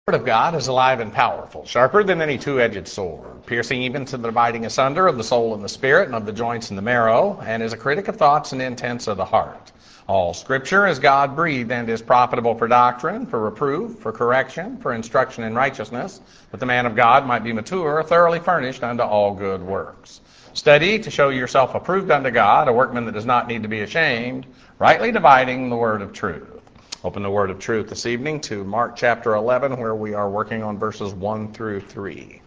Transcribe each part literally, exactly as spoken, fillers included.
The word of God is alive and powerful, sharper than any two-edged sword, piercing even to the dividing asunder of the soul and the spirit and of the joints and the marrow, and is a critic of thoughts and intents of the heart. All Scripture is God-breathed and is profitable for doctrine, for reproof, for correction, for instruction in righteousness, that the man of God might be mature, thoroughly furnished unto all good works. Study to show yourself approved unto God, a workman that does not need to be ashamed, rightly dividing the word of truth. Open the word of truth this evening to Mark chapter eleven, where we are working on verses one through three.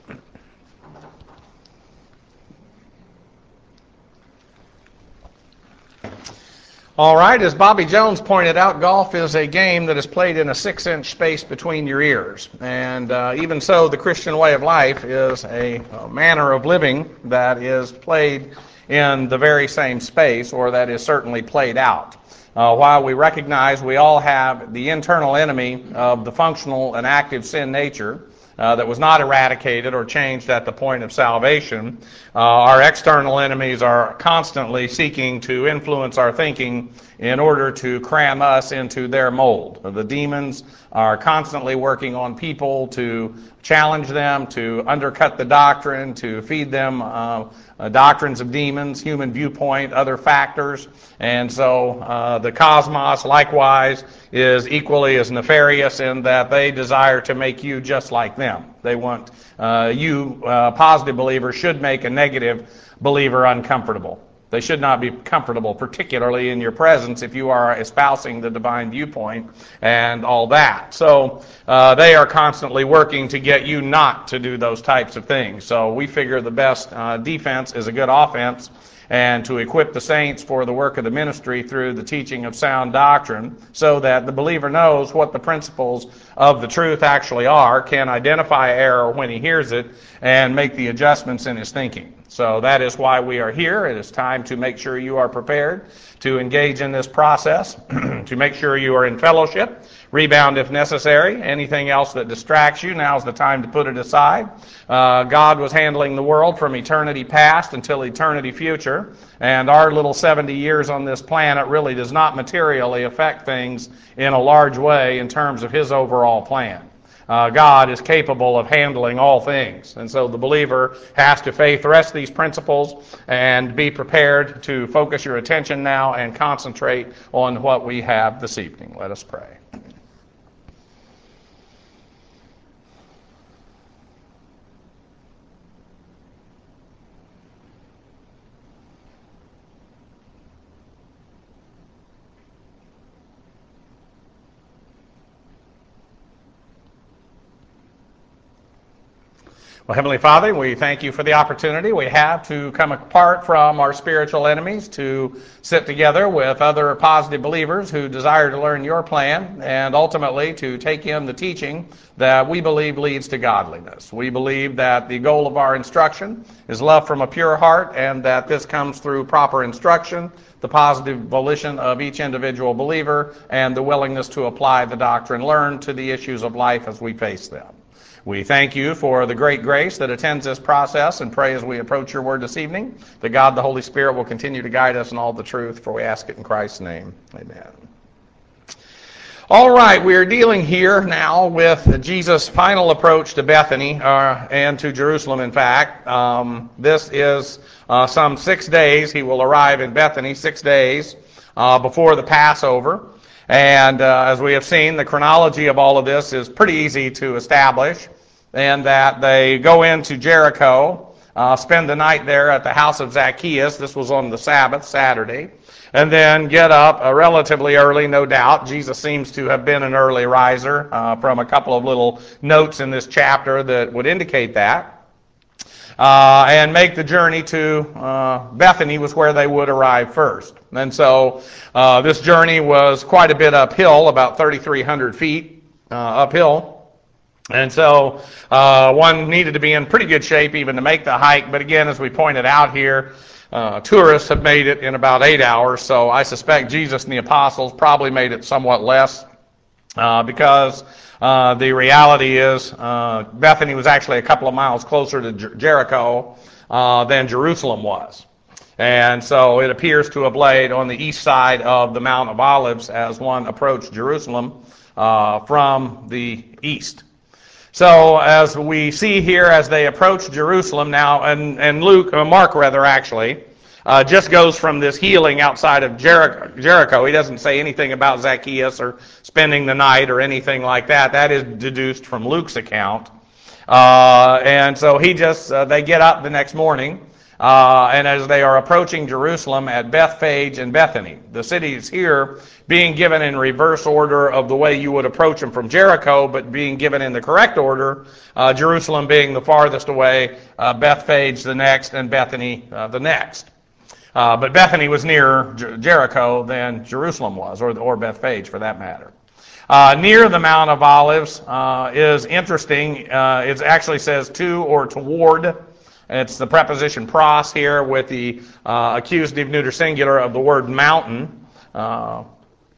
All right, as Bobby Jones pointed out, golf is a game that is played in a six-inch space between your ears. And uh, even so, the Christian way of life is a, a manner of living that is played in the very same space, or that is certainly played out. Uh, while we recognize we all have the internal enemy of the functional and active sin nature uh, that was not eradicated or changed at the point of salvation, uh, our external enemies are constantly seeking to influence our thinking in order to cram us into their mold. The demons are constantly working on people to challenge them, to undercut the doctrine, to feed them uh, uh, doctrines of demons, human viewpoint, other factors. And so uh, the cosmos, likewise, is equally as nefarious in that they desire to make you just like them. They want uh, you, uh, positive believers, should make a negative believer uncomfortable. They should not be comfortable, particularly in your presence, if you are espousing the divine viewpoint and all that. So uh, they are constantly working to get you not to do those types of things. So we figure the best uh, defense is a good offense, and to equip the saints for the work of the ministry through the teaching of sound doctrine, so that the believer knows what the principles of the truth actually are, can identify error when he hears it, and make the adjustments in his thinking. So that is why we are here. It is time to make sure you are prepared to engage in this process, to make sure you are in fellowship, rebound if necessary. Anything else that distracts you, now's the time to put it aside. Uh, God was handling the world from eternity past until eternity future, and our little seventy years on this planet really does not materially affect things in a large way in terms of His overall plan. Uh, God is capable of handling all things. And so the believer has to faith rest these principles and be prepared to focus your attention now and concentrate on what we have this evening. Let us pray. Well, Heavenly Father, we thank you for the opportunity we have to come apart from our spiritual enemies, to sit together with other positive believers who desire to learn your plan, and ultimately to take in the teaching that we believe leads to godliness. We believe that the goal of our instruction is love from a pure heart, and that this comes through proper instruction, the positive volition of each individual believer, and the willingness to apply the doctrine learned to the issues of life as we face them. We thank you for the great grace that attends this process, and pray as we approach your word this evening that God the Holy Spirit will continue to guide us in all the truth, for we ask it in Christ's name. Amen. All right, we are dealing here now with Jesus' final approach to Bethany, uh, and to Jerusalem, in fact. Um, this is uh, some six days. He will arrive in Bethany, six days uh, before the Passover. And uh, as we have seen, the chronology of all of this is pretty easy to establish, and that they go into Jericho, uh, spend the night there at the house of Zacchaeus. This was on the Sabbath, Saturday, and then get up uh, relatively early, no doubt. Jesus seems to have been an early riser uh, from a couple of little notes in this chapter that would indicate that. Uh, and make the journey to uh, Bethany, was where they would arrive first. And so uh, this journey was quite a bit uphill, about thirty-three hundred feet uh, uphill. And so uh, one needed to be in pretty good shape even to make the hike. But again, as we pointed out here, uh, tourists have made it in about eight hours. So I suspect Jesus and the apostles probably made it somewhat less uh, because Uh, the reality is uh, Bethany was actually a couple of miles closer to Jer- Jericho uh, than Jerusalem was. And so it appears to have laid on the east side of the Mount of Olives as one approached Jerusalem uh, from the east. So as we see here, as they approach Jerusalem now, and, and Luke, or Mark rather actually, uh, just goes from this healing outside of Jericho, Jericho. He doesn't say anything about Zacchaeus or spending the night or anything like that. That is deduced from Luke's account. Uh, and so he just, uh, they get up the next morning, uh, and as they are approaching Jerusalem at Bethphage and Bethany, the cities here being given in reverse order of the way you would approach them from Jericho, but being given in the correct order, uh, Jerusalem being the farthest away, uh, Bethphage the next, and Bethany uh, the next. Uh, but Bethany was nearer Jer- Jericho than Jerusalem was, or, or Bethphage for that matter. Uh, near the Mount of Olives uh, is interesting. Uh, it actually says to or toward. It's the preposition pros here with the uh, accusative neuter singular of the word mountain. Uh,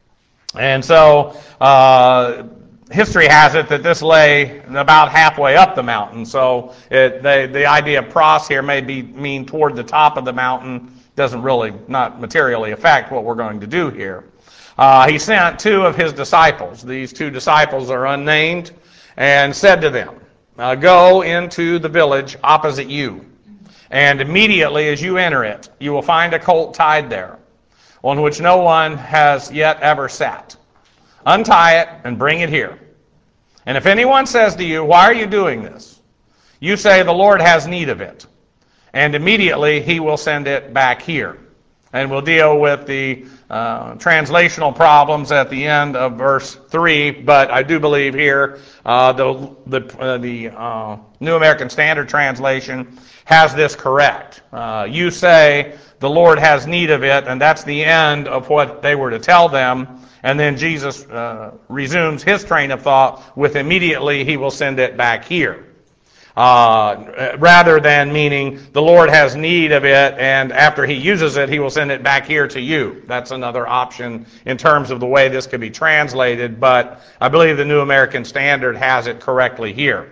and so uh, history has it that this lay about halfway up the mountain. So it, they, the idea of pros here may be mean toward the top of the mountain. Doesn't really not materially affect what we're going to do here. Uh, he sent two of his disciples. These two disciples are unnamed, and said to them, uh, go into the village opposite you, and immediately as you enter it, you will find a colt tied there, on which no one has yet ever sat. Untie it and bring it here. And if anyone says to you, why are you doing this? You say, the Lord has need of it. And immediately he will send it back here. And we'll deal with the uh, translational problems at the end of verse three, but I do believe here uh, the the, uh, the uh, New American Standard Translation has this correct. Uh, you say, the Lord has need of it, and that's the end of what they were to tell them. And then Jesus uh, resumes his train of thought with immediately he will send it back here. Uh, rather than meaning the Lord has need of it, and after he uses it, he will send it back here to you. That's another option in terms of the way this could be translated, but I believe the New American Standard has it correctly here.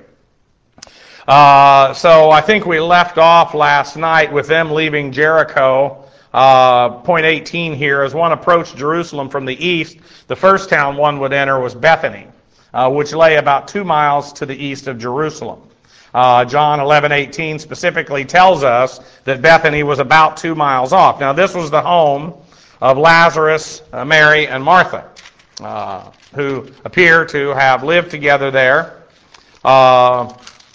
Uh, so I think we left off last night with them leaving Jericho. Uh, point eighteen here, as one approached Jerusalem from the east, the first town one would enter was Bethany, uh, which lay about two miles to the east of Jerusalem. Uh, John eleven eighteen specifically tells us that Bethany was about two miles off. Now, this was the home of Lazarus, uh, Mary, and Martha, uh, who appear to have lived together there. Uh,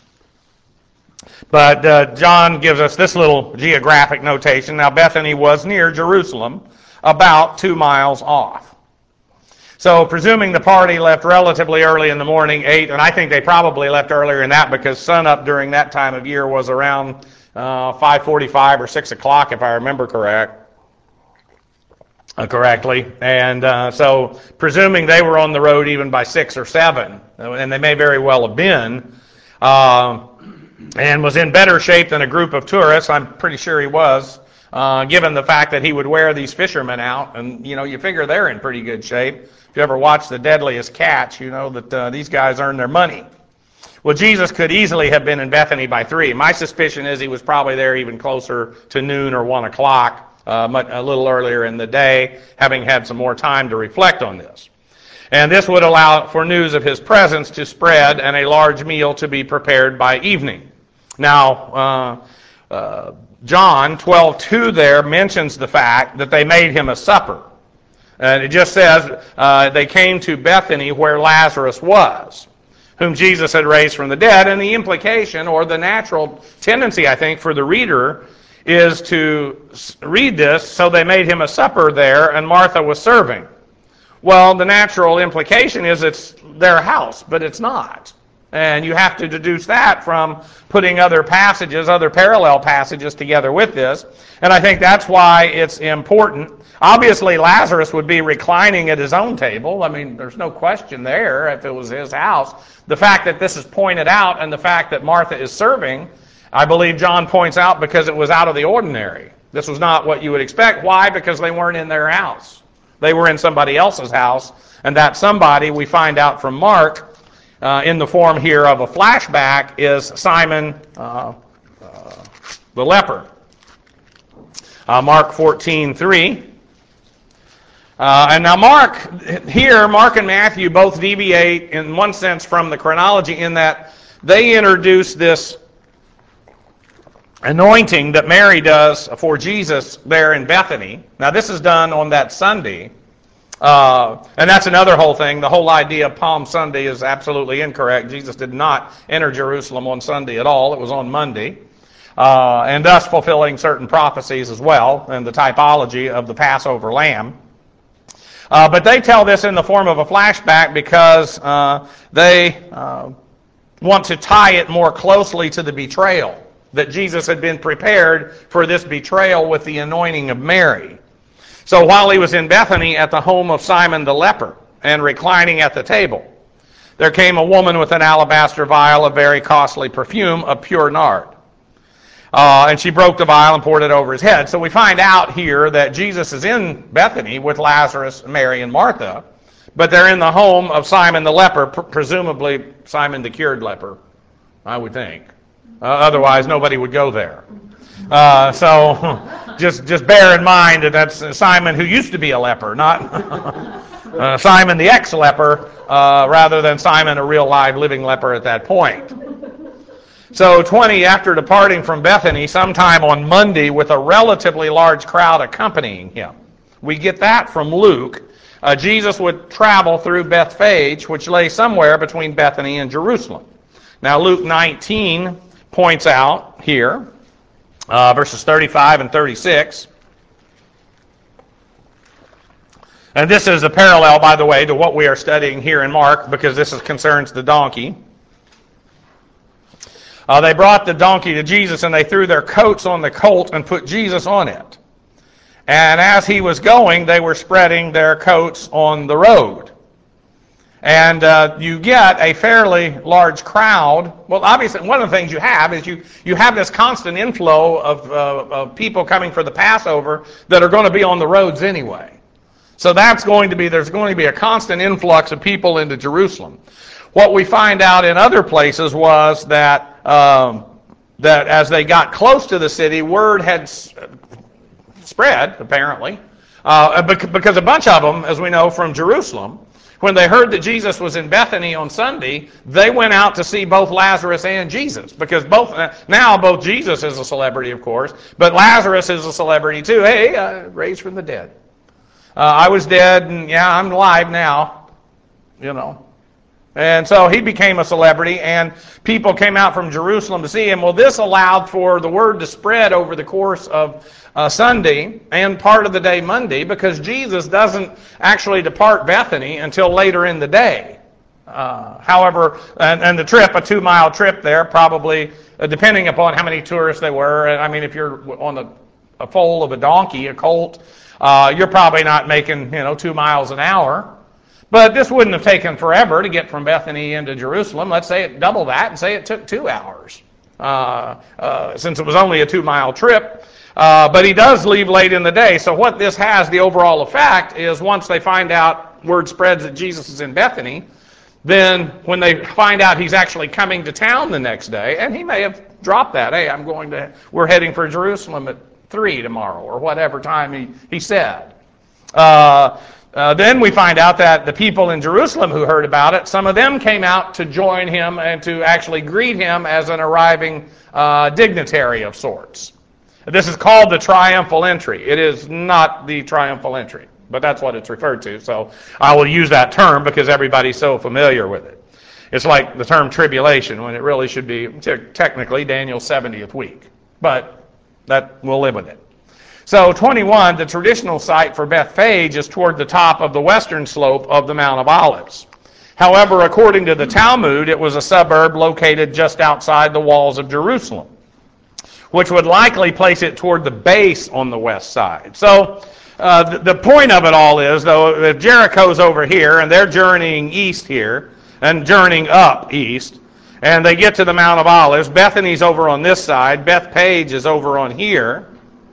but uh, John gives us this little geographic notation. Now, Bethany was near Jerusalem, about two miles off. So, presuming the party left relatively early in the morning, eight, and I think they probably left earlier than that because sunup during that time of year was around uh, five forty-five or six o'clock, if I remember correct, uh, correctly. And uh, so, presuming they were on the road even by six or seven, and they may very well have been, uh, and was in better shape than a group of tourists, I'm pretty sure he was, uh, given the fact that he would wear these fishermen out, and, you know, you figure they're in pretty good shape. If you ever watch The Deadliest Catch, you know that uh, these guys earn their money. Well, Jesus could easily have been in Bethany by three. My suspicion is he was probably there even closer to noon or one o'clock, uh, a little earlier in the day, having had some more time to reflect on this. And this would allow for news of his presence to spread and a large meal to be prepared by evening. Now, uh, uh, John twelve two there mentions the fact that they made him a supper. And it just says uh, they came to Bethany where Lazarus was, whom Jesus had raised from the dead. And the implication, or the natural tendency, I think, for the reader is to read this, so they made him a supper there, and Martha was serving. Well, the natural implication is it's their house, but it's not. And you have to deduce that from putting other passages, other parallel passages together with this. And I think that's why it's important. Obviously, Lazarus would be reclining at his own table. I mean, there's no question there if it was his house. The fact that this is pointed out and the fact that Martha is serving, I believe John points out because it was out of the ordinary. This was not what you would expect. Why? Because they weren't in their house. They were in somebody else's house. And that somebody, we find out from Mark, Uh, in the form here of a flashback, is Simon uh, uh, the leper. Uh, Mark fourteen three. Uh, and now Mark, here, Mark and Matthew both deviate in one sense from the chronology in that they introduce this anointing that Mary does for Jesus there in Bethany. Now this is done on that Sunday. Uh, and that's another whole thing. The whole idea of Palm Sunday is absolutely incorrect. Jesus did not enter Jerusalem on Sunday at all. It was on Monday. Uh, and thus fulfilling certain prophecies as well, and the typology of the Passover lamb. Uh, but they tell this in the form of a flashback because uh, they uh, want to tie it more closely to the betrayal, that Jesus had been prepared for this betrayal with the anointing of Mary. So while he was in Bethany at the home of Simon the leper and reclining at the table, there came a woman with an alabaster vial of very costly perfume of pure nard. Uh, and she broke the vial and poured it over his head. So we find out here that Jesus is in Bethany with Lazarus, Mary, and Martha, but they're in the home of Simon the leper, pr- presumably Simon the cured leper, I would think. Uh, otherwise, nobody would go there. Uh, so just just bear in mind that that's Simon who used to be a leper, not uh, Simon the ex-leper, uh, rather than Simon, a real live living leper at that point. So twenty, after departing from Bethany, sometime on Monday, with a relatively large crowd accompanying him. We get that from Luke. Uh, Jesus would travel through Bethphage, which lay somewhere between Bethany and Jerusalem. Now Luke nineteen points out here, uh, verses thirty-five and thirty-six. And this is a parallel, by the way, to what we are studying here in Mark, because this is, concerns the donkey. Uh, they brought the donkey to Jesus, and they threw their coats on the colt and put Jesus on it. And as he was going, they were spreading their coats on the road. And uh, you get a fairly large crowd. Well, obviously, one of the things you have is you, you have this constant inflow of, uh, of people coming for the Passover that are going to be on the roads anyway. So that's going to be, there's going to be a constant influx of people into Jerusalem. What we find out in other places was that um, that as they got close to the city, word had s- spread, apparently, uh, because a bunch of them, as we know from Jerusalem, when they heard that Jesus was in Bethany on Sunday, they went out to see both Lazarus and Jesus, because both now both Jesus is a celebrity, of course, but Lazarus is a celebrity too. Hey, uh, raised from the dead. Uh, I was dead, and yeah, I'm alive now, you know. And so he became a celebrity, and people came out from Jerusalem to see him. Well, this allowed for the word to spread over the course of uh, Sunday and part of the day Monday, because Jesus doesn't actually depart Bethany until later in the day. Uh, however, and, and the trip, a two-mile trip there, probably, uh, depending upon how many tourists there were, I mean, if you're on a, a foal of a donkey, a colt, uh, you're probably not making, you know, two miles an hour. But this wouldn't have taken forever to get from Bethany into Jerusalem. Let's say it double that and say it took two hours, uh, uh, since it was only a two-mile trip. Uh, but he does leave late in the day. So what this has, the overall effect, is once they find out, word spreads that Jesus is in Bethany, then when they find out he's actually coming to town the next day, and he may have dropped that, hey, I'm going to, we're heading for Jerusalem at three tomorrow, or whatever time he, he said. Uh, Uh, then we find out that the people in Jerusalem who heard about it, some of them came out to join him and to actually greet him as an arriving uh, dignitary of sorts. This is called the triumphal entry. It is not the triumphal entry, but that's what it's referred to. So I will use that term because everybody's so familiar with it. It's like the term tribulation when it really should be te- technically Daniel's seventieth week. But that we'll live with it. So twenty-one, the traditional site for Bethphage is toward the top of the western slope of the Mount of Olives. However, according to the Talmud, it was a suburb located just outside the walls of Jerusalem, which would likely place it toward the base on the west side. So uh, the, the point of it all is, though, if Jericho's over here and they're journeying east here and journeying up east, and they get to the Mount of Olives, Bethany's over on this side, Bethphage is over on here.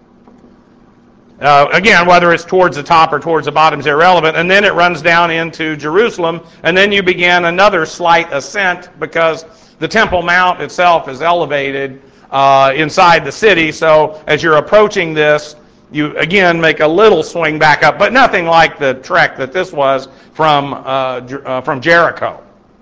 Uh, again, whether it's towards the top or towards the bottom is irrelevant. And then it runs down into Jerusalem, and then you begin another slight ascent because the Temple Mount itself is elevated uh, inside the city. So as you're approaching this, you again make a little swing back up, but nothing like the trek that this was from uh, uh, from Jericho.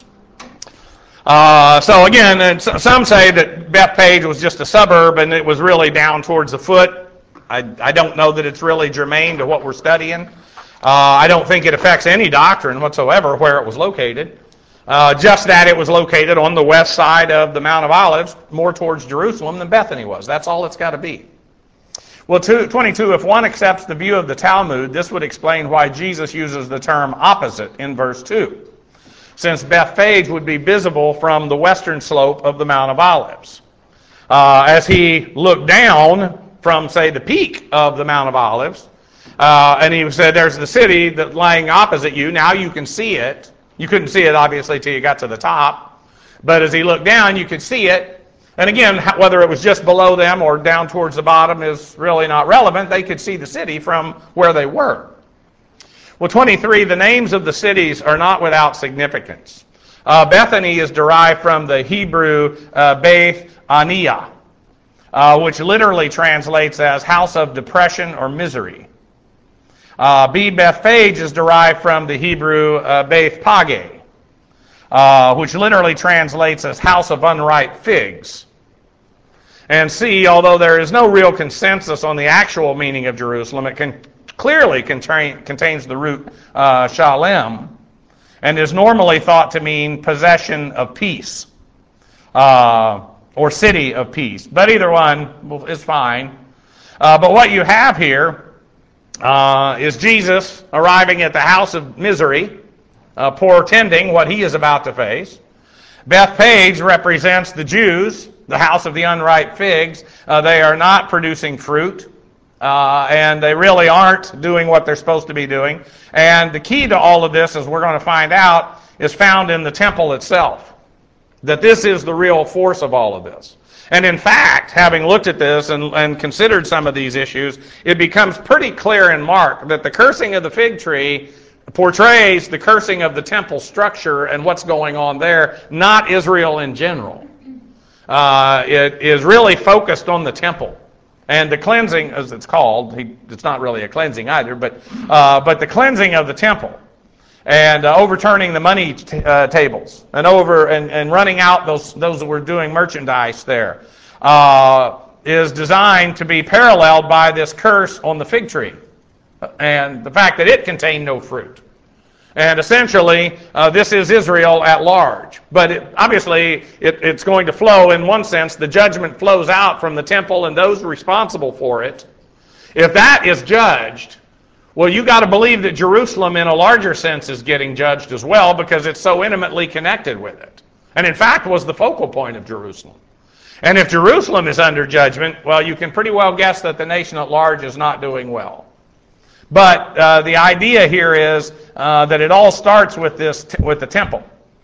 Uh, so again, and some say that Bethpage was just a suburb and it was really down towards the foot. I, I don't know that it's really germane to what we're studying. Uh, I don't think it affects any doctrine whatsoever where it was located. Uh, just that it was located on the west side of the Mount of Olives, more towards Jerusalem than Bethany was. That's all it's got to be. Well, two, twenty-two, if one accepts the view of the Talmud, this would explain why Jesus uses the term opposite in verse two, since Bethphage would be visible from the western slope of the Mount of Olives. Uh, as he looked down from, say, the peak of the Mount of Olives, uh, and he said, there's the city that lying opposite you. Now you can see it. You couldn't see it, obviously, till you got to the top. But as he looked down, you could see it. And again, whether it was just below them or down towards the bottom is really not relevant. They could see the city from where they were. Well, twenty-three, the names of the cities are not without significance. Uh, Bethany is derived from the Hebrew uh, Beth Aniah, uh, which literally translates as house of depression or misery. Uh, B. Bethphage is derived from the Hebrew uh, Beth Page, uh, which literally translates as house of unripe figs. And C, although there is no real consensus on the actual meaning of Jerusalem, it can clearly contain, contains the root uh, shalem, and is normally thought to mean possession of peace, uh, or city of peace. But either one is fine. Uh, but what you have here Uh, is Jesus arriving at the house of misery, uh, portending what he is about to face. Bethpage represents the Jews, the house of the unripe figs. Uh, they are not producing fruit, uh, and they really aren't doing what they're supposed to be doing. And the key to all of this, as we're going to find out, is found in the temple itself. That this is the real force of all of this. And in fact, having looked at this and, and considered some of these issues, it becomes pretty clear in Mark that the cursing of the fig tree portrays the cursing of the temple structure and what's going on there, not Israel in general. Uh, it is really focused on the temple. And the cleansing, as it's called, it's not really a cleansing either, but uh, but the cleansing of the temple. And uh, overturning the money t- uh, tables, and over and, and running out those those that were doing merchandise there, uh, is designed to be paralleled by this curse on the fig tree, and the fact that it contained no fruit. And essentially, uh, this is Israel at large. But it, obviously, it, it's going to flow in one sense. The judgment flows out from the temple and those responsible for it. If that is judged, well, you got to believe that Jerusalem in a larger sense is getting judged as well, because it's so intimately connected with it. And in fact was the focal point of Jerusalem. And if Jerusalem is under judgment, well, you can pretty well guess that the nation at large is not doing well. But uh, the idea here is uh, that it all starts with this t- with the temple.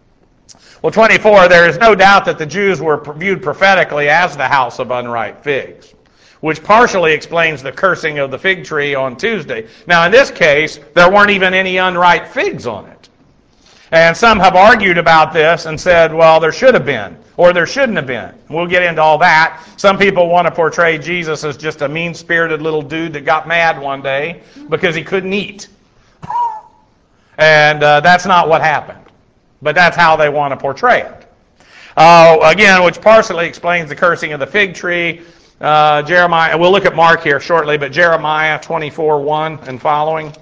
Well, twenty-four, there is no doubt that the Jews were viewed prophetically as the house of unripe figs, which partially explains the cursing of the fig tree on Tuesday. Now, in this case, there weren't even any unripe figs on it. And some have argued about this and said, well, there should have been, or there shouldn't have been. We'll get into all that. Some people want to portray Jesus as just a mean-spirited little dude that got mad one day because he couldn't eat. And uh, that's not what happened. But that's how they want to portray it. Uh, again, which partially explains the cursing of the fig tree. Uh, Jeremiah, we'll look at Mark here shortly, but Jeremiah twenty-four one and following.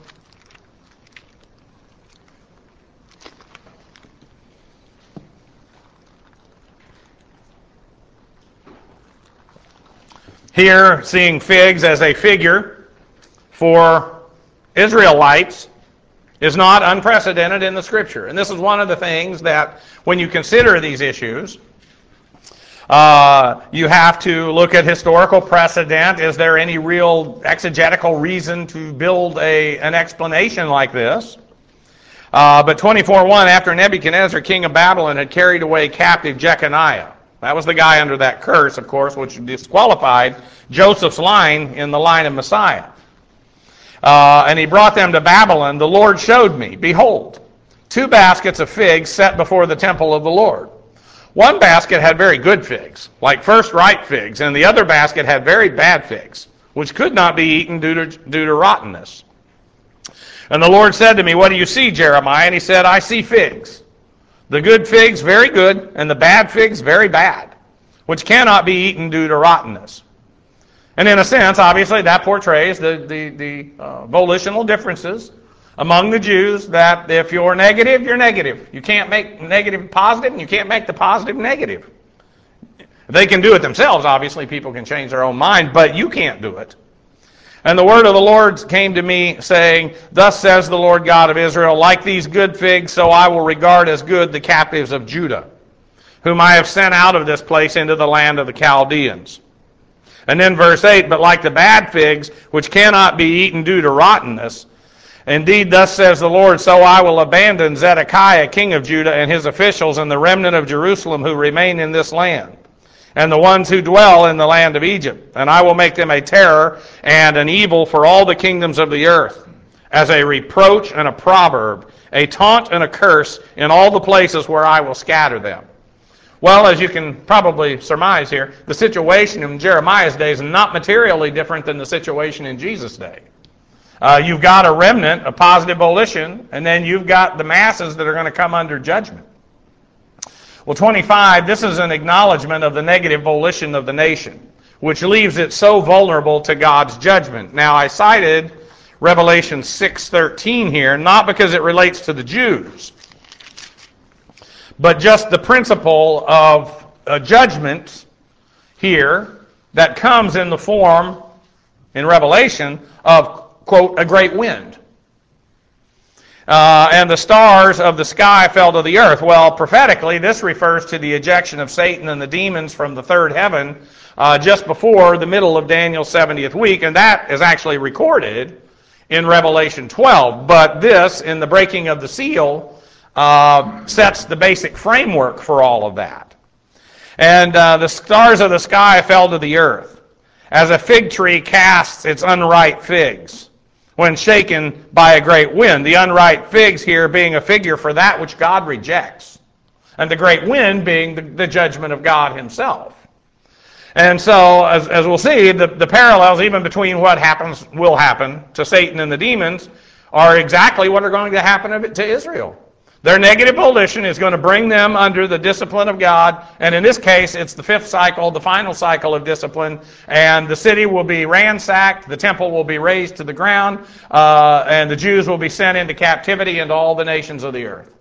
Here, seeing figs as a figure for Israelites is not unprecedented in the Scripture. And this is one of the things that, when you consider these issues, Uh, you have to look at historical precedent. Is there any real exegetical reason to build a an explanation like this? Uh, but twenty-four one, after Nebuchadnezzar, king of Babylon, had carried away captive Jeconiah. That was the guy under that curse, of course, which disqualified Joseph's line in the line of Messiah. Uh, and he brought them to Babylon. The Lord showed me, behold, two baskets of figs set before the temple of the Lord. One basket had very good figs, like first ripe figs, and the other basket had very bad figs, which could not be eaten due to, due to rottenness. And the Lord said to me, what do you see, Jeremiah? And he said, I see figs. The good figs, very good, and the bad figs, very bad, which cannot be eaten due to rottenness. And in a sense, obviously, that portrays the, the, the uh, volitional differences among the Jews, that if you're negative, you're negative. You can't make negative positive, and you can't make the positive negative. They can do it themselves, obviously. People can change their own mind, but you can't do it. And the word of the Lord came to me, saying, thus says the Lord God of Israel, like these good figs, so I will regard as good the captives of Judah, whom I have sent out of this place into the land of the Chaldeans. And then verse eight, but like the bad figs, which cannot be eaten due to rottenness, indeed thus says the Lord, so I will abandon Zedekiah king of Judah and his officials and the remnant of Jerusalem who remain in this land, and the ones who dwell in the land of Egypt. And I will make them a terror and an evil for all the kingdoms of the earth, as a reproach and a proverb, a taunt and a curse in all the places where I will scatter them. Well, as you can probably surmise here, the situation in Jeremiah's day is not materially different than the situation in Jesus' day. Uh, you've got a remnant, a positive volition, and then you've got the masses that are going to come under judgment. Well, twenty-five, this is an acknowledgement of the negative volition of the nation, which leaves it so vulnerable to God's judgment. Now, I cited Revelation six thirteen here, not because it relates to the Jews, but just the principle of a judgment here that comes in the form, in Revelation, of, quote, a great wind. Uh, and the stars of the sky fell to the earth. Well, prophetically, this refers to the ejection of Satan and the demons from the third heaven uh, just before the middle of Daniel's seventieth week, and that is actually recorded in Revelation twelve. But this, in the breaking of the seal, uh, sets the basic framework for all of that. And uh, the stars of the sky fell to the earth, as a fig tree casts its unripe figs when shaken by a great wind. The unripe figs here being a figure for that which God rejects, and the great wind being the, the judgment of God himself. And so, as, as we'll see, the, the parallels even between what happens, will happen to Satan and the demons are exactly what are going to happen to Israel. Their negative volition is going to bring them under the discipline of God, and in this case, it's the fifth cycle, the final cycle of discipline, and the city will be ransacked, the temple will be razed to the ground, uh, and the Jews will be sent into captivity into all the nations of the earth.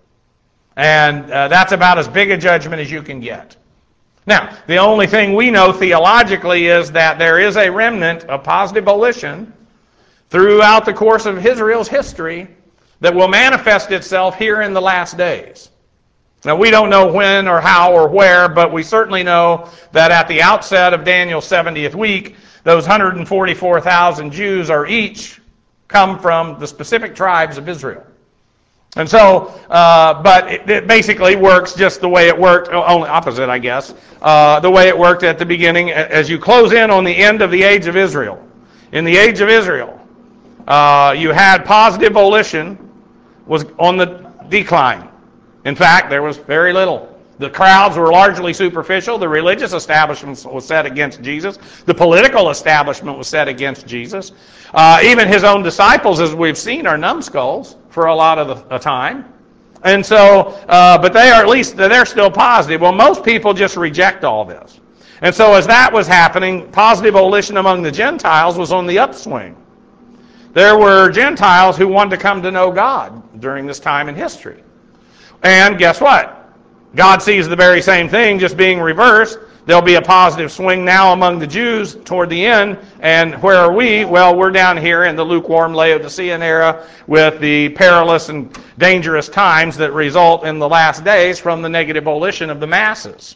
And uh, that's about as big a judgment as you can get. Now, the only thing we know theologically is that there is a remnant of positive volition throughout the course of Israel's history that will manifest itself here in the last days. Now, we don't know when or how or where, but we certainly know that at the outset of Daniel's seventieth week, those one hundred forty-four thousand Jews are each come from the specific tribes of Israel. And so, uh, but it, it basically works just the way it worked, only opposite, I guess, uh, the way it worked at the beginning. As you close in on the end of the age of Israel, in the age of Israel, uh, you had positive volition was on the decline. In fact, there was very little. The crowds were largely superficial. The religious establishment was set against Jesus. The political establishment was set against Jesus. Uh, even his own disciples, as we've seen, are numbskulls for a lot of the, the time. And so, uh, but they are at least, they're still positive. Well, most people just reject all this. And so as that was happening, positive volition among the Gentiles was on the upswing. There were Gentiles who wanted to come to know God during this time in history. And guess what? God sees the very same thing, just being reversed. There'll be a positive swing now among the Jews toward the end. And where are we? Well, we're down here in the lukewarm Laodicean era with the perilous and dangerous times that result in the last days from the negative volition of the masses.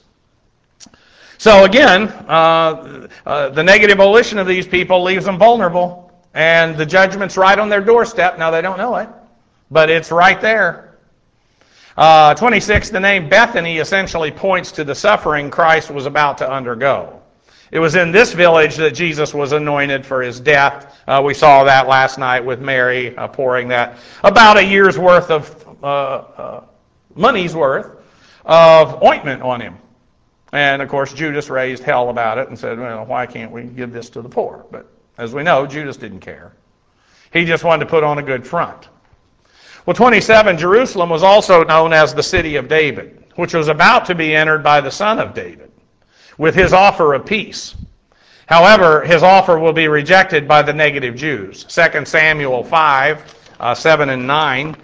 So again, uh, uh, the negative volition of these people leaves them vulnerable. And the judgment's right on their doorstep. Now, they don't know it, but it's right there. Uh, twenty-six, the name Bethany essentially points to the suffering Christ was about to undergo. It was in this village that Jesus was anointed for his death. Uh, we saw that last night with Mary uh, pouring that about a year's worth of uh, uh, money's worth of ointment on him. And, of course, Judas raised hell about it and said, well, why can't we give this to the poor? But As we know, Judas didn't care. He just wanted to put on a good front. Well, twenty-seven, Jerusalem was also known as the city of David, which was about to be entered by the son of David with his offer of peace. However, his offer will be rejected by the negative Jews. Second Samuel five, uh, seven and nine.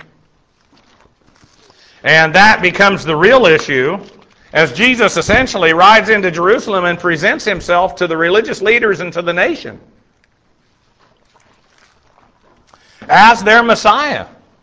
And that becomes the real issue as Jesus essentially rides into Jerusalem and presents himself to the religious leaders and to the nation as their Messiah.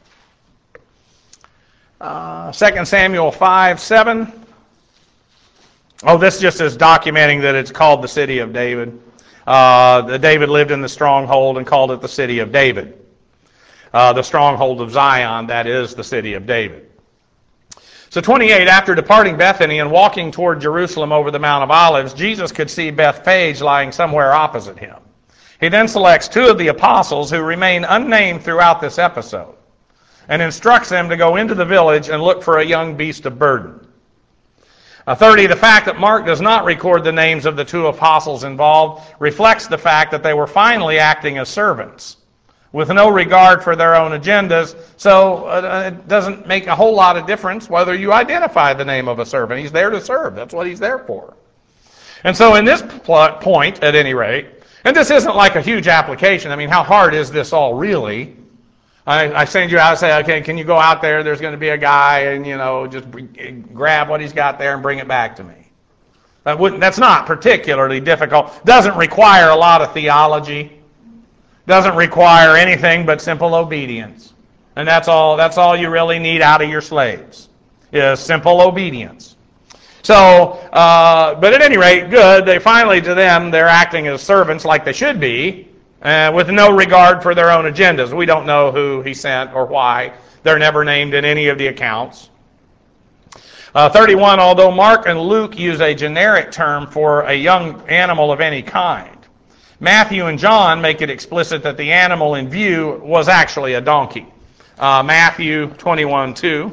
Uh, Second Samuel five, seven. Oh, this just is documenting that it's called the city of David. Uh, David lived in the stronghold and called it the city of David. Uh, the stronghold of Zion, that is the city of David. So twenty-eight, after departing Bethany and walking toward Jerusalem over the Mount of Olives, Jesus could see Bethphage lying somewhere opposite him. He then selects two of the apostles who remain unnamed throughout this episode and instructs them to go into the village and look for a young beast of burden. Uh, thirty, the fact that Mark does not record the names of the two apostles involved reflects the fact that they were finally acting as servants with no regard for their own agendas, so uh, it doesn't make a whole lot of difference whether you identify the name of a servant. He's there to serve. That's what he's there for. And so in this pl- point, at any rate, and this isn't like a huge application. I mean, how hard is this all really? I, I send you out and say, okay, can you go out there? There's going to be a guy, and, you know, just grab what he's got there and bring it back to me. That wouldn't, that's not particularly difficult. Doesn't require a lot of theology. Doesn't require anything but simple obedience. And that's all, that's all you really need out of your slaves, is simple obedience. So, uh, but at any rate, good. They finally, to them, they're acting as servants like they should be, Uh, with no regard for their own agendas. We don't know who he sent or why. They're never named in any of the accounts. Uh, thirty-one, although Mark and Luke use a generic term for a young animal of any kind, Matthew and John make it explicit that the animal in view was actually a donkey. Uh, Matthew twenty-one, two.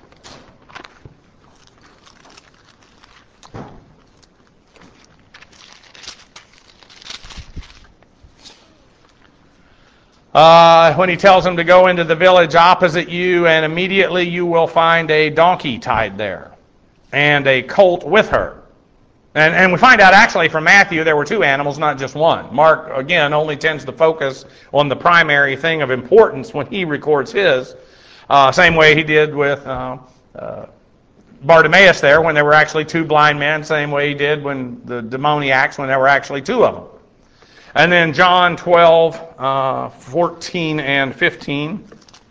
Uh, when he tells them to go into the village opposite you, and immediately you will find a donkey tied there, and a colt with her. And, and we find out actually from Matthew there were two animals, not just one. Mark, again, only tends to focus on the primary thing of importance when he records his. Uh, same way he did with uh, uh, Bartimaeus there when there were actually two blind men. Same way he did when the demoniacs when there were actually two of them. And then John twelve, uh, fourteen and fifteen.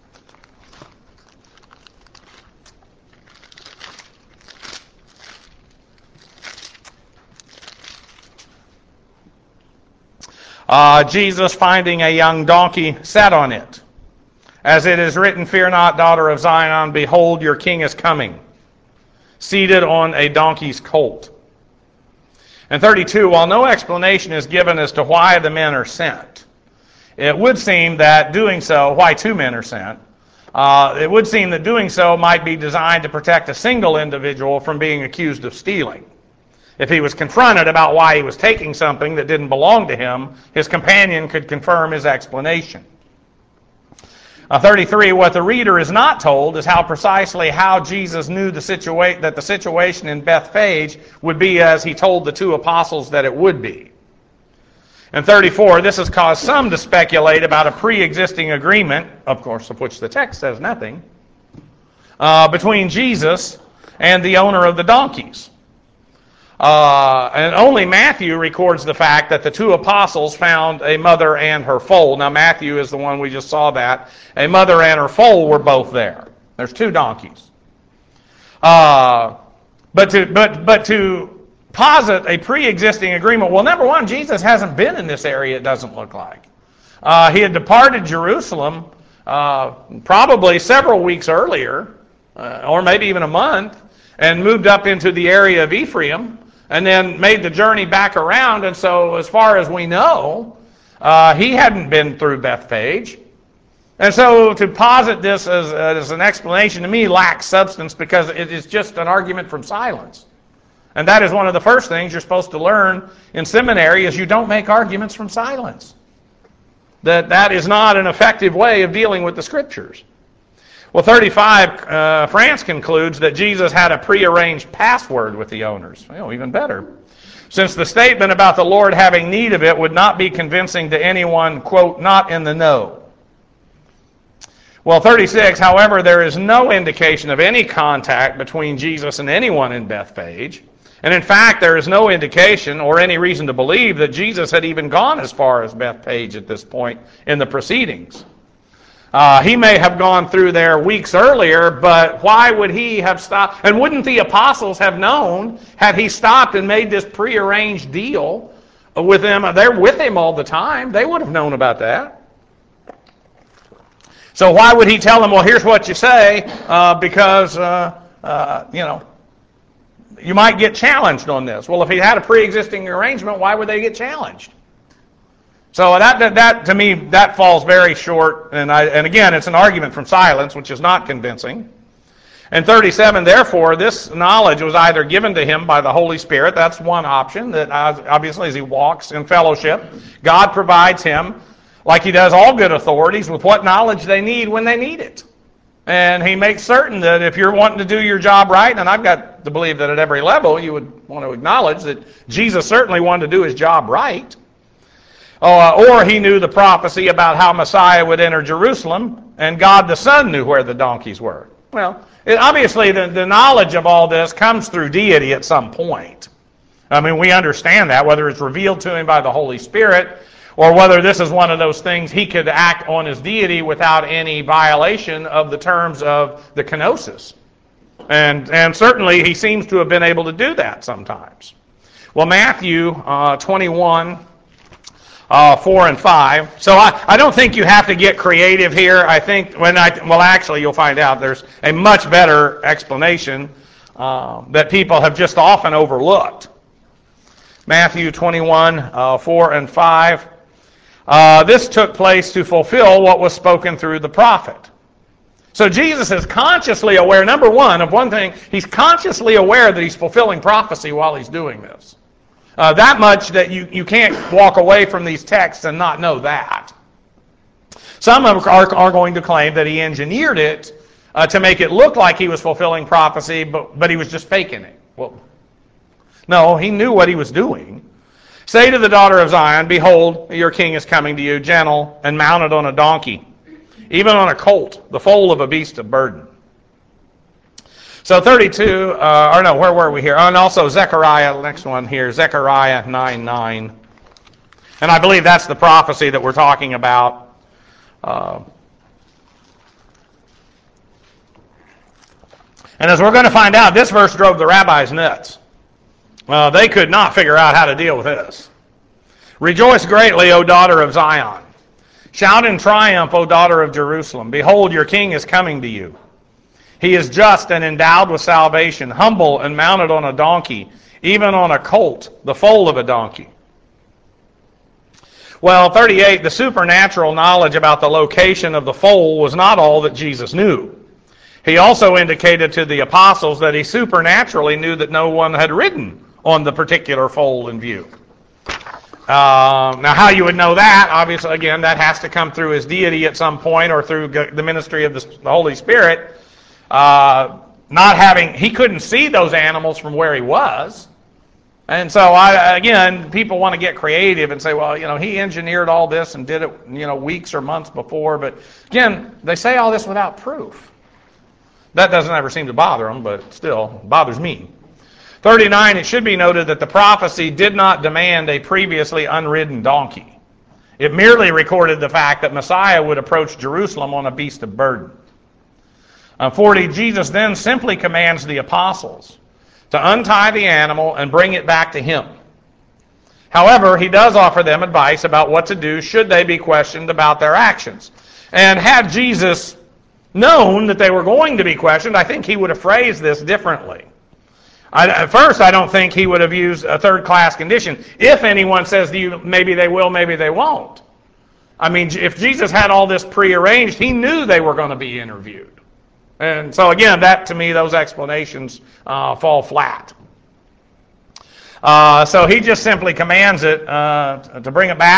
Uh, Jesus finding a young donkey sat on it. As it is written, "Fear not, daughter of Zion, behold, your king is coming, seated on a donkey's colt." And thirty-two, while no explanation is given as to why the men are sent, it would seem that doing so, why two men are sent, uh, it would seem that doing so might be designed to protect a single individual from being accused of stealing. If he was confronted about why he was taking something that didn't belong to him, his companion could confirm his explanation. Uh, thirty-three, what the reader is not told is how precisely how Jesus knew the situa- that the situation in Bethphage would be as he told the two apostles that it would be. And thirty-four, this has caused some to speculate about a pre-existing agreement, of course, of which the text says nothing, uh, between Jesus and the owner of the donkeys. Uh, and only Matthew records the fact that the two apostles found a mother and her foal. Now, Matthew is the one we just saw that. A mother and her foal were both there. There's two donkeys. Uh, but to but but to posit a pre-existing agreement, well, number one, Jesus hasn't been in this area, it doesn't look like. Uh, he had departed Jerusalem uh, probably several weeks earlier, uh, or maybe even a month, and moved up into the area of Ephraim, and then made the journey back around. And so as far as we know, uh, he hadn't been through Bethphage. And so to posit this as, as an explanation to me lacks substance because it is just an argument from silence. And that is one of the first things you're supposed to learn in seminary is you don't make arguments from silence. that that is not an effective way of dealing with the Scriptures. Well, thirty-five, uh, France concludes that Jesus had a prearranged password with the owners. Well, even better. Since the statement about the Lord having need of it would not be convincing to anyone, quote, not in the know. Well, thirty-six, however, there is no indication of any contact between Jesus and anyone in Bethphage. And in fact, there is no indication or any reason to believe that Jesus had even gone as far as Bethphage at this point in the proceedings. Uh, he may have gone through there weeks earlier, but why would he have stopped? And wouldn't the apostles have known had he stopped and made this prearranged deal with them? They're with him all the time. They would have known about that. So why would he tell them, well, here's what you say, uh, because, uh, uh, you know, you might get challenged on this. Well, if he had a pre-existing arrangement, why would they get challenged? So that, that, that to me, that falls very short. And, I, and again, it's an argument from silence, which is not convincing. And thirty-seven, therefore, this knowledge was either given to him by the Holy Spirit. That's one option, that obviously as he walks in fellowship, God provides him, like he does all good authorities, with what knowledge they need when they need it. And he makes certain that if you're wanting to do your job right, and I've got to believe that at every level you would want to acknowledge that Jesus certainly wanted to do his job right. Uh, or he knew the prophecy about how Messiah would enter Jerusalem, and God the Son knew where the donkeys were. Well, it, obviously the, the knowledge of all this comes through deity at some point. I mean, we understand that, whether it's revealed to him by the Holy Spirit, or whether this is one of those things he could act on his deity without any violation of the terms of the kenosis. And, and certainly he seems to have been able to do that sometimes. Well, Matthew uh, twenty-one, Uh, four and five. So I, I don't think you have to get creative here. I think when I well actually you'll find out there's a much better explanation uh, that people have just often overlooked. Matthew twenty-one, uh, four and five. Uh, this took place to fulfill what was spoken through the prophet. So Jesus is consciously aware, number one, of one thing. He's consciously aware that he's fulfilling prophecy while he's doing this. Uh, that much that you, you can't walk away from these texts and not know that. Some are, are going to claim that he engineered it uh, to make it look like he was fulfilling prophecy, but, but he was just faking it. Well, no, he knew what he was doing. Say to the daughter of Zion, behold, your king is coming to you, gentle and mounted on a donkey, even on a colt, the foal of a beast of burden. So thirty-two, uh, or no, where were we here? Oh, and also Zechariah, the next one here, Zechariah nine nine. And I believe that's the prophecy that we're talking about. Uh, and as we're going to find out, this verse drove the rabbis nuts. Uh, they could not figure out how to deal with this. Rejoice greatly, O daughter of Zion. Shout in triumph, O daughter of Jerusalem. Behold, your king is coming to you. He is just and endowed with salvation, humble and mounted on a donkey, even on a colt, the foal of a donkey. Well, thirty-eight, the supernatural knowledge about the location of the foal was not all that Jesus knew. He also indicated to the apostles that he supernaturally knew that no one had ridden on the particular foal in view. Uh, now, how you would know that, obviously, again, that has to come through his deity at some point or through the ministry of the Holy Spirit. Uh, not having, he couldn't see those animals from where he was. And so, I, again, people want to get creative and say, well, you know, he engineered all this and did it, you know, weeks or months before. But, again, they say all this without proof. That doesn't ever seem to bother them, but still bothers me. thirty-nine, it should be noted that the prophecy did not demand a previously unridden donkey. It merely recorded the fact that Messiah would approach Jerusalem on a beast of burden. Uh, forty, Jesus then simply commands the apostles to untie the animal and bring it back to him. However, he does offer them advice about what to do should they be questioned about their actions. And had Jesus known that they were going to be questioned, I think he would have phrased this differently. I, at first, I don't think he would have used a third-class condition. If anyone says to you, maybe they will, maybe they won't. I mean, if Jesus had all this prearranged, he knew they were going to be interviewed. And so, again, that to me, those explanations uh, fall flat. Uh, so he just simply commands it uh, to bring it back.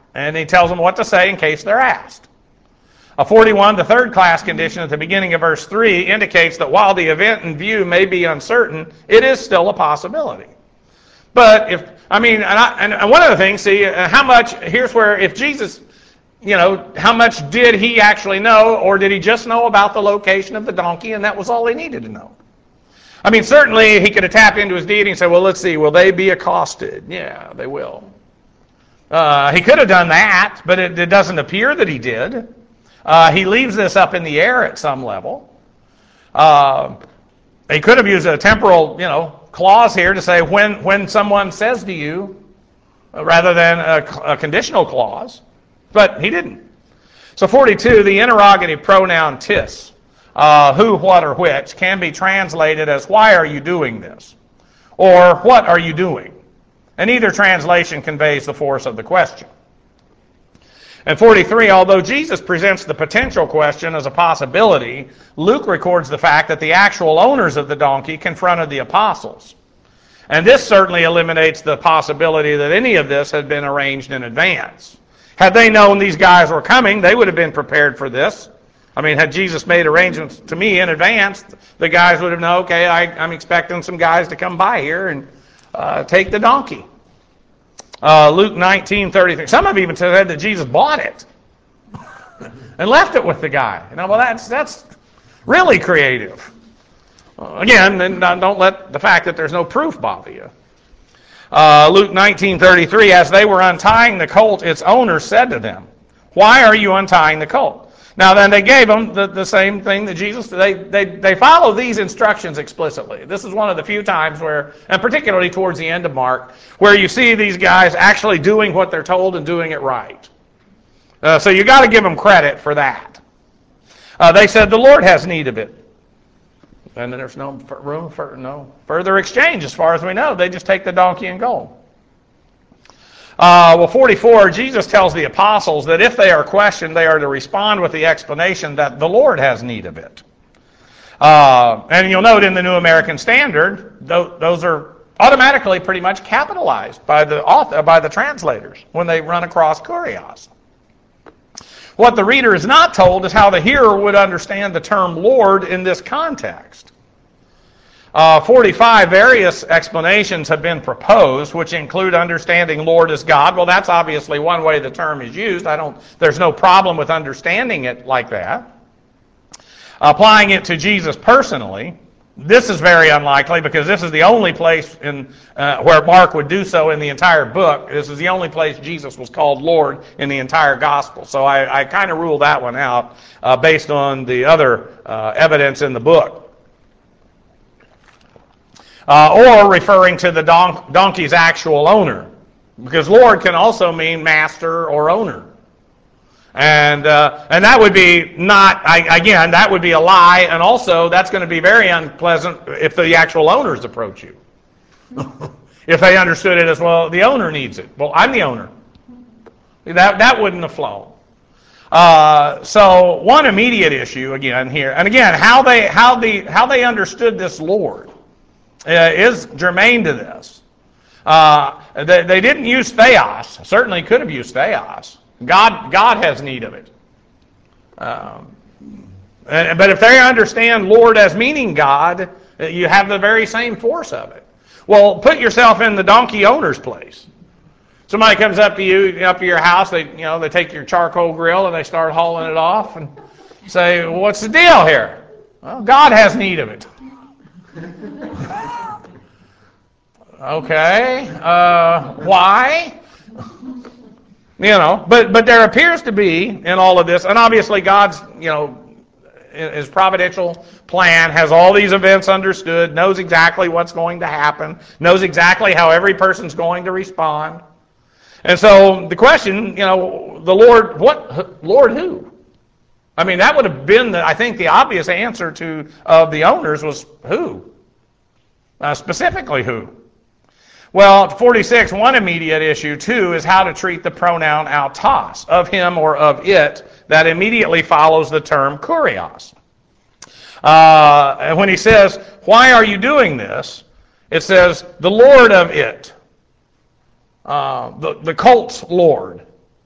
And he tells them what to say in case they're asked. A forty-one, the third class condition at the beginning of verse three indicates that while the event in view may be uncertain, it is still a possibility. But if, I mean, and, I, and one of the things, see, uh, how much, here's where, if Jesus, you know, how much did he actually know, or did he just know about the location of the donkey, and that was all he needed to know? I mean, certainly he could have tapped into his deity and said, well, let's see, will they be accosted? Yeah, they will. Uh, he could have done that, but it, it doesn't appear that he did. Uh, he leaves this up in the air at some level. Uh, he could have used a temporal, you know, clause here to say when when someone says to you, uh, rather than a, a conditional clause, but he didn't. So forty-two, the interrogative pronoun tis, uh, who, what, or which, can be translated as why are you doing this, or what are you doing, and either translation conveys the force of the question. And forty-three, although Jesus presents the potential question as a possibility, Luke records the fact that the actual owners of the donkey confronted the apostles. And this certainly eliminates the possibility that any of this had been arranged in advance. Had they known these guys were coming, they would have been prepared for this. I mean, had Jesus made arrangements to me in advance, the guys would have known, okay, I, I'm expecting some guys to come by here and uh, take the donkey. Uh, Luke nineteen thirty-three. Some have even said that Jesus bought it and left it with the guy. You know, well, that's that's really creative. Uh, again, then don't let the fact that there's no proof bother you. Uh, Luke nineteen thirty-three. As they were untying the colt, its owner said to them, "Why are you untying the colt?" Now, then they gave them the, the same thing that Jesus, they, they, they follow these instructions explicitly. This is one of the few times where, and particularly towards the end of Mark, where you see these guys actually doing what they're told and doing it right. Uh, so you got to give them credit for that. Uh, they said, the Lord has need of it. And there's no room for no further exchange as far as we know. They just take the donkey and go. Uh, well, forty-four, Jesus tells the apostles that if they are questioned, they are to respond with the explanation that the Lord has need of it. Uh, and you'll note in the New American Standard, th- those are automatically pretty much capitalized by the author, by the translators when they run across kurios. What the reader is not told is how the hearer would understand the term Lord in this context. Uh, forty-five, various explanations have been proposed, which include understanding Lord as God. Well, that's obviously one way the term is used. I don't. There's no problem with understanding it like that. Applying it to Jesus personally, this is very unlikely because this is the only place in uh, where Mark would do so in the entire book. This is the only place Jesus was called Lord in the entire gospel. So I, I kind of rule that one out uh, based on the other uh, evidence in the book. Uh, or referring to the don- donkey's actual owner. Because Lord can also mean master or owner. And uh, and that would be not, I, again, that would be a lie, and also that's going to be very unpleasant if the actual owners approach you. If they understood it as, well, the owner needs it. Well, I'm the owner. That, that wouldn't have flown. Uh, so one immediate issue, again, here, and again, how they, how the, how they understood this Lord Uh, is germane to this. Uh, they, they didn't use theos. Certainly could have used theos. God, God has need of it. Um, and, but if they understand Lord as meaning God, you have the very same force of it. Well, put yourself in the donkey owner's place. Somebody comes up to you, up to your house. They, you know, they take your charcoal grill and they start hauling it off and say, well, "What's the deal here?" Well, God has need of it. Okay, uh, why? You know, but but there appears to be in all of this, and obviously God's, you know, His providential plan has all these events understood, knows exactly what's going to happen, knows exactly how every person's going to respond. And so the question, you know, the Lord, what, Lord who? I mean, that would have been, the, I think, the obvious answer to of the owners was who? Uh, specifically who? Well, forty-six, one immediate issue, too, is how to treat the pronoun autos, of him or of it, that immediately follows the term kurios. Uh, and when he says, "Why are you doing this?" it says, "The Lord of it." Uh, the, the colt's Lord.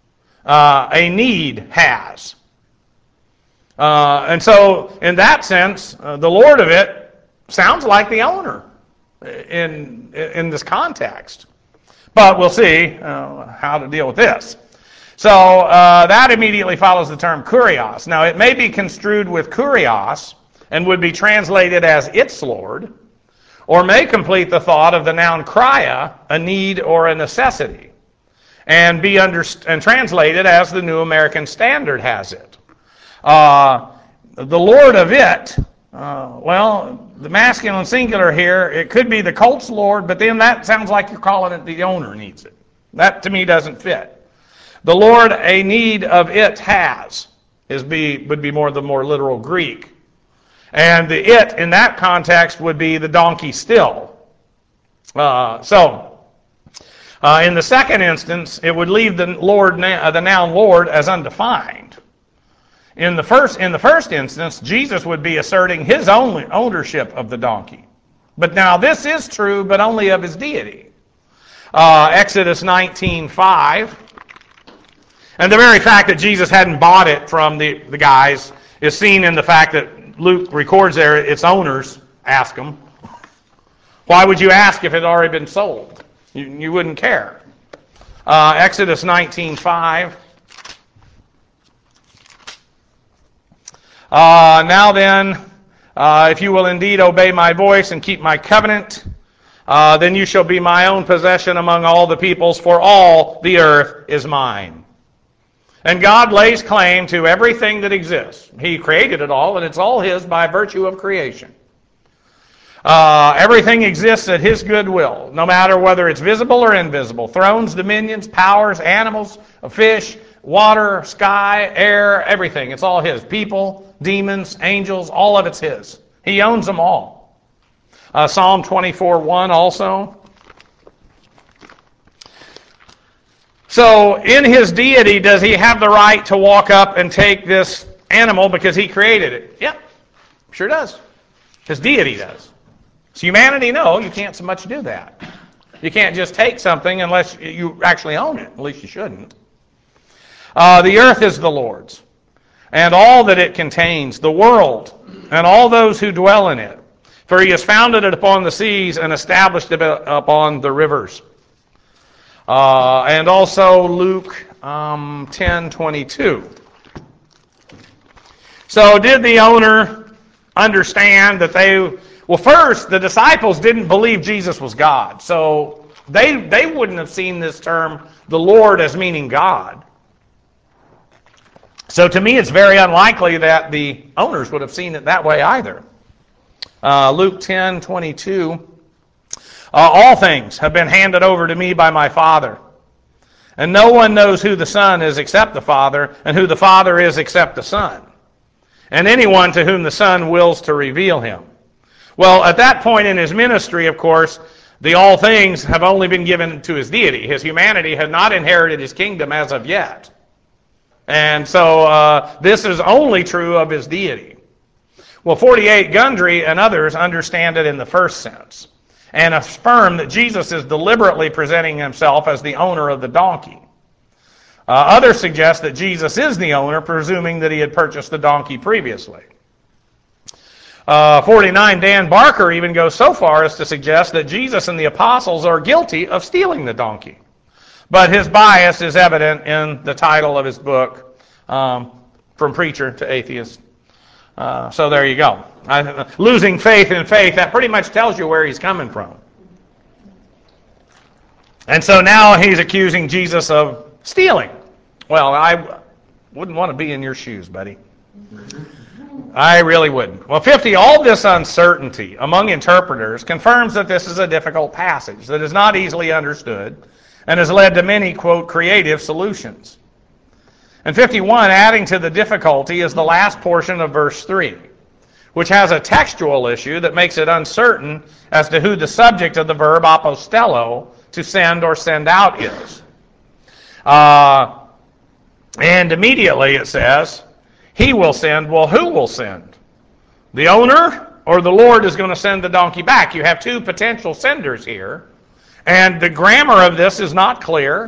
uh, a need has. Uh, and so, in that sense, uh, the Lord of it sounds like the owner in in this context. But we'll see uh, how to deal with this. So uh, that immediately follows the term kurios. Now, it may be construed with kurios and would be translated as its Lord, or may complete the thought of the noun krya, a need or a necessity, and be under, and translated as the New American Standard has it. Uh, the Lord of it, uh, well, the masculine singular here, it could be the colt's Lord, but then that sounds like you're calling it the owner needs it. That to me doesn't fit. The Lord a need of it has is be would be more the more literal Greek. And the it in that context would be the donkey still. Uh, so, uh, in the second instance, it would leave the Lord, uh, the noun Lord, as undefined. In the first, in the first instance, Jesus would be asserting his own ownership of the donkey. But now this is true, but only of his deity. Uh, Exodus nineteen five. And the very fact that Jesus hadn't bought it from the, the guys is seen in the fact that Luke records there its owners ask him, why would you ask if it had already been sold? You, you wouldn't care. Uh, Exodus nineteen five. Uh, now then, uh, if you will indeed obey my voice and keep my covenant, uh, then you shall be my own possession among all the peoples, for all the earth is mine. And God lays claim to everything that exists. He created it all, and it's all his by virtue of creation. Uh, everything exists at his goodwill, no matter whether it's visible or invisible. Thrones, dominions, powers, animals, fish, water, sky, air, everything. It's all his. People, demons, angels, all of it's his. He owns them all. Uh, Psalm twenty-four one also. So, in his deity, does he have the right to walk up and take this animal because he created it? Yep, sure does. His deity does. It's humanity, no, you can't so much do that. You can't just take something unless you actually own it. At least you shouldn't. Uh, the earth is the Lord's, and all that it contains, the world, and all those who dwell in it. For he has founded it upon the seas and established it upon the rivers. Uh, and also Luke um, ten twenty-two. So did the owner understand that they... Well, first, the disciples didn't believe Jesus was God. So they, they wouldn't have seen this term, the Lord, as meaning God. So to me, it's very unlikely that the owners would have seen it that way either. Uh, Luke ten twenty-two. Uh, all things have been handed over to me by my Father. And no one knows who the Son is except the Father, and who the Father is except the Son. And anyone to whom the Son wills to reveal him. Well, at that point in his ministry, of course, the all things have only been given to his deity. His humanity had not inherited his kingdom as of yet. And so uh, this is only true of his deity. Well, forty-eight Gundry and others understand it in the first sense, and affirm that Jesus is deliberately presenting himself as the owner of the donkey. Uh, others suggest that Jesus is the owner, presuming that he had purchased the donkey previously. Uh, forty-nine, Dan Barker even goes so far as to suggest that Jesus and the apostles are guilty of stealing the donkey. But his bias is evident in the title of his book, um, From Preacher to Atheist. Uh, so there you go. I, losing faith in faith, that pretty much tells you where he's coming from. And so now he's accusing Jesus of stealing. Well, I wouldn't want to be in your shoes, buddy. I really wouldn't. Well, fifty, all this uncertainty among interpreters confirms that this is a difficult passage that is not easily understood and has led to many, quote, creative solutions. And fifty-one, adding to the difficulty, is the last portion of verse three, which has a textual issue that makes it uncertain as to who the subject of the verb apostello, to send or send out, is. Uh, and immediately it says, he will send. Well, who will send? The owner or the Lord is going to send the donkey back? You have two potential senders here. And the grammar of this is not clear.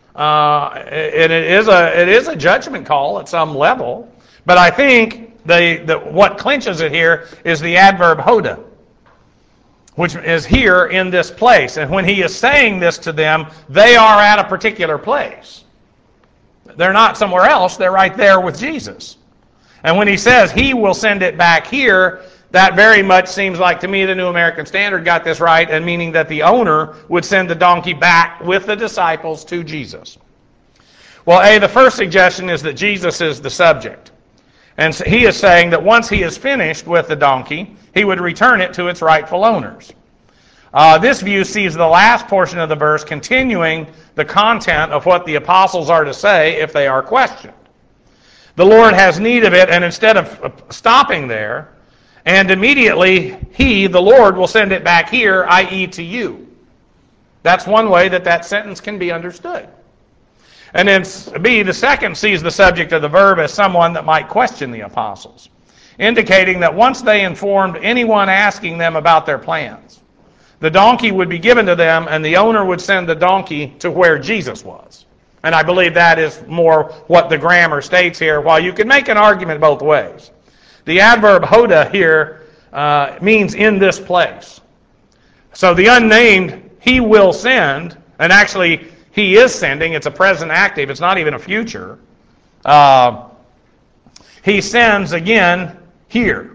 Uh, and it is a it is a judgment call at some level. But I think the, the what clinches it here is the adverb hoda, which is here in this place. And when he is saying this to them, they are at a particular place. They're not somewhere else. They're right there with Jesus. And when he says he will send it back here, that very much seems like to me the New American Standard got this right, and meaning that the owner would send the donkey back with the disciples to Jesus. Well, A, the first suggestion is that Jesus is the subject. And so he is saying that once he is finished with the donkey, he would return it to its rightful owners. Uh, this view sees the last portion of the verse continuing the content of what the apostles are to say if they are questioned. The Lord has need of it, and instead of stopping there, and immediately he, the Lord, will send it back here, that is to you. That's one way that that sentence can be understood. And then B, the second sees the subject of the verb as someone that might question the apostles, indicating that once they informed anyone asking them about their plans, the donkey would be given to them, and the owner would send the donkey to where Jesus was. And I believe that is more what the grammar states here, while you can make an argument both ways. The adverb hoda here uh, means in this place. So the unnamed, he will send, and actually he is sending, it's a present active, it's not even a future. Uh, he sends again here.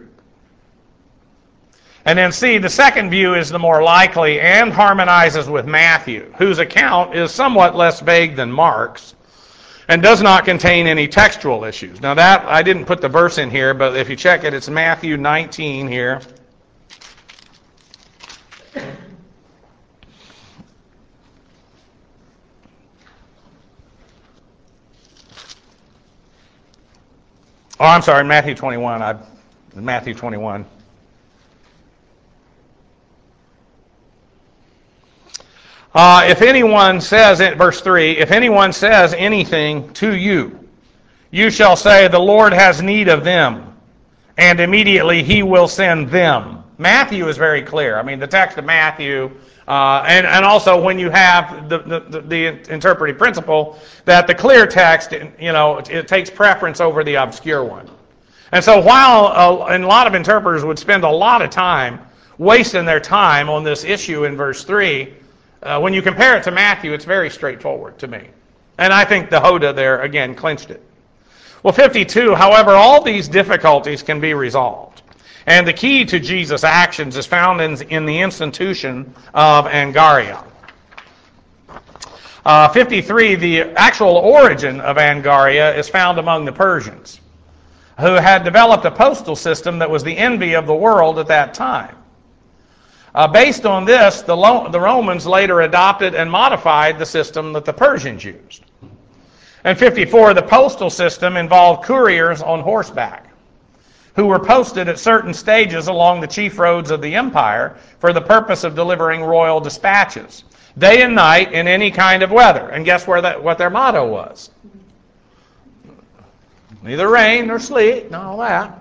And then C, the second view is the more likely and harmonizes with Matthew, whose account is somewhat less vague than Mark's and does not contain any textual issues. Now that, I didn't put the verse in here, but if you check it, it's Matthew nineteen here. Oh, I'm sorry, Matthew twenty-one. I, Matthew twenty-one. Uh, if anyone says, verse three, if anyone says anything to you, you shall say, the Lord has need of them, and immediately he will send them. Matthew is very clear. I mean, the text of Matthew, uh, and, and also when you have the, the, the interpretive principle, that the clear text, you know, it, it takes preference over the obscure one. And so while a, and a lot of interpreters would spend a lot of time wasting their time on this issue in verse three, Uh, when you compare it to Matthew, it's very straightforward to me. And I think the Hoda there, again, clinched it. Well, fifty-two, however, all these difficulties can be resolved. And the key to Jesus' actions is found in, in the institution of Angaria. Uh, fifty-three, the actual origin of Angaria is found among the Persians, who had developed a postal system that was the envy of the world at that time. Uh, based on this, the, Lo- the Romans later adopted and modified the system that the Persians used. And fifty-four, the postal system involved couriers on horseback, who were posted at certain stages along the chief roads of the empire for the purpose of delivering royal dispatches, day and night in any kind of weather. And guess where that, what their motto was? Neither rain nor sleet, and all that.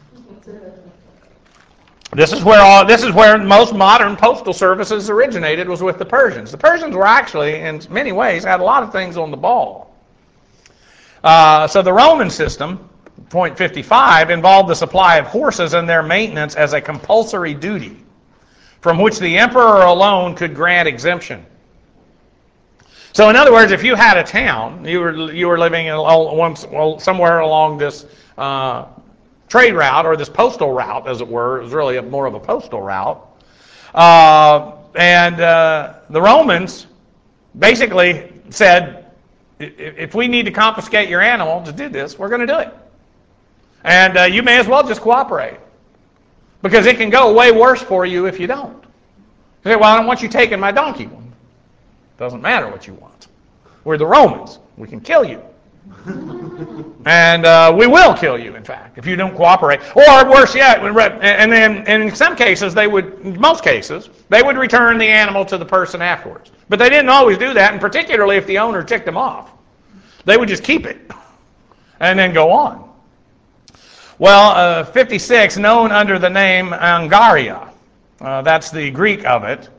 This is where all this is where most modern postal services originated, was with the Persians. The Persians were actually, in many ways, had a lot of things on the ball. Uh, so the Roman system, point fifty-five, involved the supply of horses and their maintenance as a compulsory duty, from which the emperor alone could grant exemption. So, in other words, if you had a town, you were you were living in once well, somewhere along this Uh, trade route, or this postal route, as it were. It was really a, more of a postal route. Uh, and uh, the Romans basically said, if we need to confiscate your animal to do this, we're going to do it. And uh, you may as well just cooperate, because it can go way worse for you if you don't. You say, well, I don't want you taking my donkey. Well, doesn't matter what you want. We're the Romans. We can kill you. And uh, we will kill you, in fact, if you don't cooperate. Or worse yet, and then and in some cases, they would, in most cases, they would return the animal to the person afterwards. But they didn't always do that, and particularly if the owner ticked them off. They would just keep it and then go on. Well, uh, fifty-six, known under the name Angaria, uh, that's the Greek of it,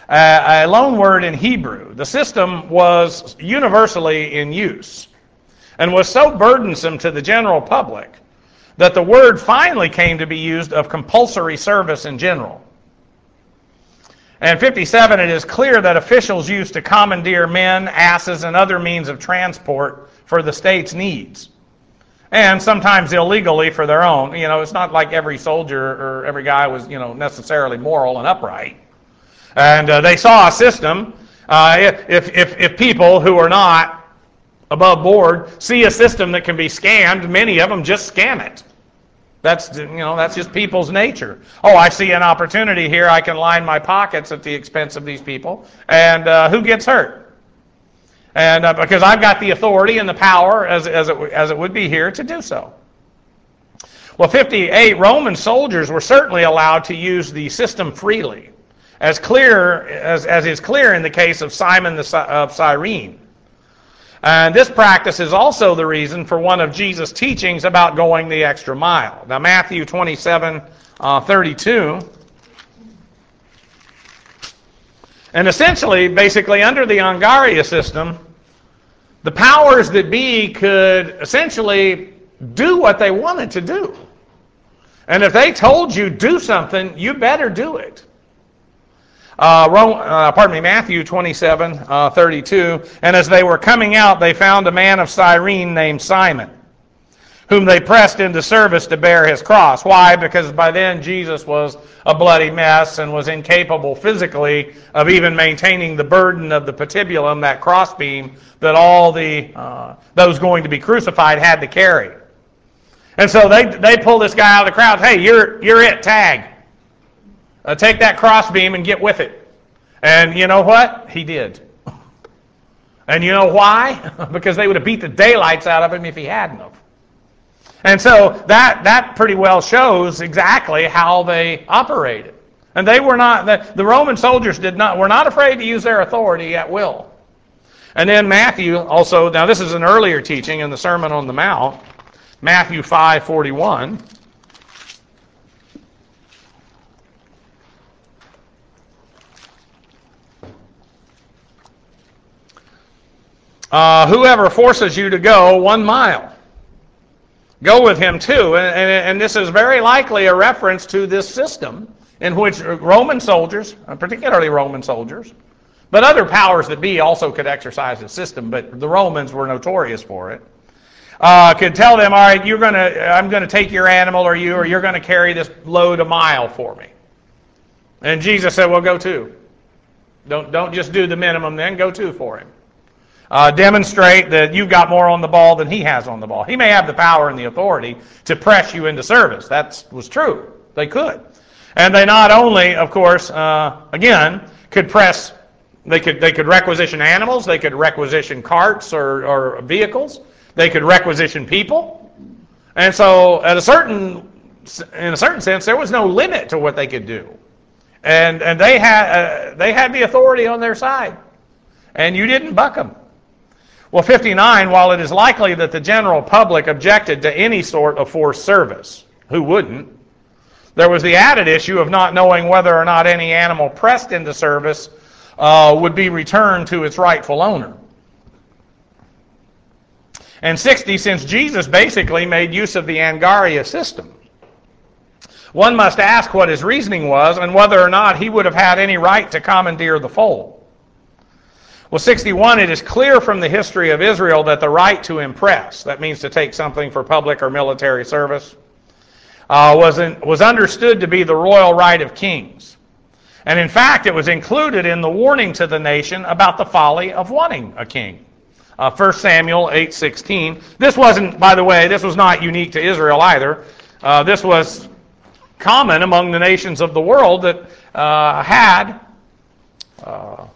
a, a loan word in Hebrew. The system was universally in use and was so burdensome to the general public that the word finally came to be used of compulsory service in general. And fifty-seven, it is clear that officials used to commandeer men, asses, and other means of transport for the state's needs, and sometimes illegally for their own. You know, it's not like every soldier or every guy was, you know, necessarily moral and upright. And uh, they saw a system. Uh, if, if, if people who are not above board see a system that can be scammed, many of them just scam it. That's, you know, that's just people's nature. Oh, I see an opportunity here. I can line my pockets at the expense of these people. And uh, who gets hurt? And uh, because I've got the authority and the power, as, as, it, as it would be here, to do so. Well, fifty-eight, Roman soldiers were certainly allowed to use the system freely, as clear as, as is clear in the case of Simon the, of Cyrene. And this practice is also the reason for one of Jesus' teachings about going the extra mile. Now, Matthew twenty-seven, uh, thirty-two. And essentially, basically, under the Angaria system, the powers that be could essentially do what they wanted to do. And if they told you do something, you better do it. Uh, Rome, uh, pardon me, Matthew twenty-seven, uh, thirty-two. And as they were coming out, they found a man of Cyrene named Simon, whom they pressed into service to bear his cross. Why? Because by then Jesus was a bloody mess and was incapable physically of even maintaining the burden of the patibulum, that crossbeam that all the uh, those going to be crucified had to carry. And so they they pull this guy out of the crowd. Hey, you're you're it. Tag. Uh, take that crossbeam and get with it. And you know what? He did. And you know why? Because they would have beat the daylights out of him if he hadn't have. And so that that pretty well shows exactly how they operated. And they were not, the, the Roman soldiers did not, were not afraid to use their authority at will. And then Matthew also, now this is an earlier teaching in the Sermon on the Mount, Matthew five forty-one. Uh, whoever forces you to go one mile, go with him too. And, and, and this is very likely a reference to this system in which Roman soldiers, particularly Roman soldiers, but other powers that be also could exercise the system, but the Romans were notorious for it, uh, could tell them, all right, you're gonna, I'm going to take your animal or you, or you're going to carry this load a mile for me. And Jesus said, well, go two. Don't, don't just do the minimum then, go two for him. Uh, demonstrate that you've got more on the ball than he has on the ball. He may have the power and the authority to press you into service. That was true. They could. And they not only, of course, uh, again, could press, they could they could requisition animals, they could requisition carts or, or vehicles, they could requisition people. And so at a certain, in a certain sense, there was no limit to what they could do. And and they had uh, they had the authority on their side. And you didn't buck them. Well, fifty-nine, while it is likely that the general public objected to any sort of forced service, who wouldn't? There was the added issue of not knowing whether or not any animal pressed into service uh, would be returned to its rightful owner. And sixty, since Jesus basically made use of the Angaria system, one must ask what his reasoning was and whether or not he would have had any right to commandeer the foal. Well, sixty-one, it is clear from the history of Israel that the right to impress, that means to take something for public or military service, uh, was, in, was understood to be the royal right of kings. And in fact, it was included in the warning to the nation about the folly of wanting a king. Uh, First Samuel eight sixteen. This wasn't, by the way, this was not unique to Israel either. Uh, this was common among the nations of the world that uh, had Uh,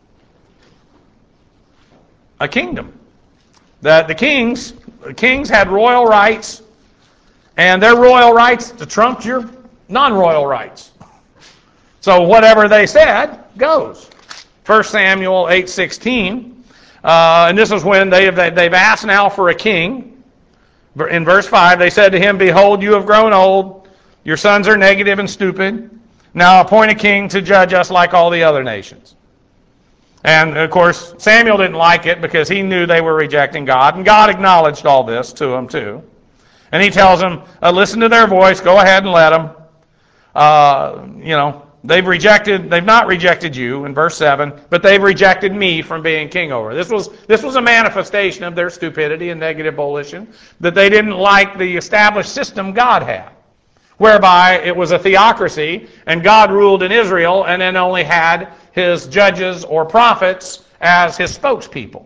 a kingdom. That the kings, the kings had royal rights, and their royal rights trumped your non-royal rights. So whatever they said goes. First Samuel eight sixteen, uh, and this is when they have, they've asked now for a king. In verse five, they said to him, behold, you have grown old, your sons are negative and stupid, Now appoint a king to judge us like all the other nations. And, of course, Samuel didn't like it because he knew they were rejecting God, and God acknowledged all this to him, too. And he tells them, uh, listen to their voice, go ahead and let them. Uh, you know, they've rejected, they've not rejected you, in verse seven, but they've rejected me from being king over. This was, this was a manifestation of their stupidity and negative volition, that they didn't like the established system God had, whereby it was a theocracy, and God ruled in Israel, and then only had his judges or prophets as his spokespeople.